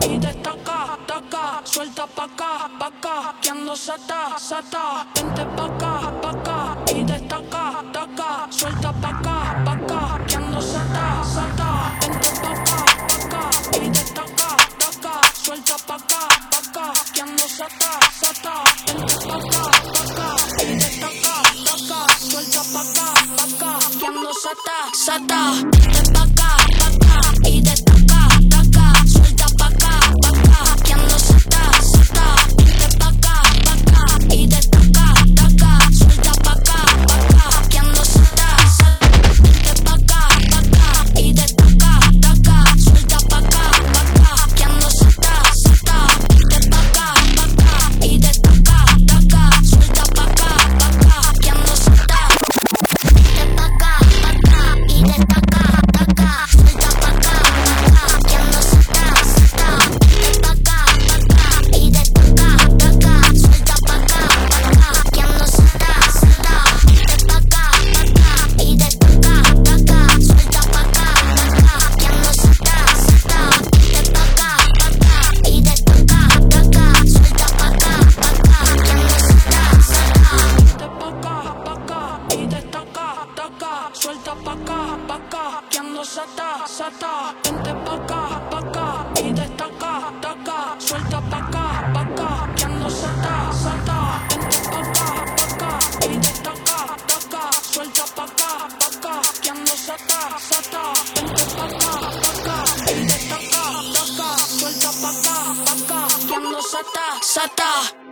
y destaca, taca, suelta pa' acá, que ando sata, sata. Vente pa' acá, y destaca, taca, suelta pa' acá, que ando sata, sata. Vente pa' acá, y destaca, taca, suelta pa' acá, que ando sata, sata. Vente pa' acá, y destaca, taca, suelta pa' acá, que ando sata, sata. Vente pa' acá, y destaca, taca, suelta pa' acá, que ando sata, sata. Vente pa' acá, y destaca, taca, suelta pa' acá, que ando sata, sata. Vente pa' acá, y destaca, taca, suelta pa' acá, que ando sata, sata. Vente pa' acá, y destaca, taca, suelta pa' acá, que ando sata. Vente pa' acá, y destaca, taca, suelta pa' acá, que ando sata, sata. Vente pa' acá, y destaca, taca, suelta pa' acá, que ando sata, sata. Vente pa' acá, y destaca, taca, suelta pa' acá, que ando sata, sata. Vente pa' acá, y destaca, taca, suelta pa' acá, que ando sata, sata. Vente pa' acá, y destaca, taca, suelta pa' acá, que ando sata, sata. Vente pa' acá, y destaca, taca, suelta pa' acá, que ando sata, sata. Vente pa' acá, y destaca, taca, suelta pa' acá, que ando sata, sata. Vente pa' acá, y destaca, taca, suelta pa' acá, que ando sata, sata.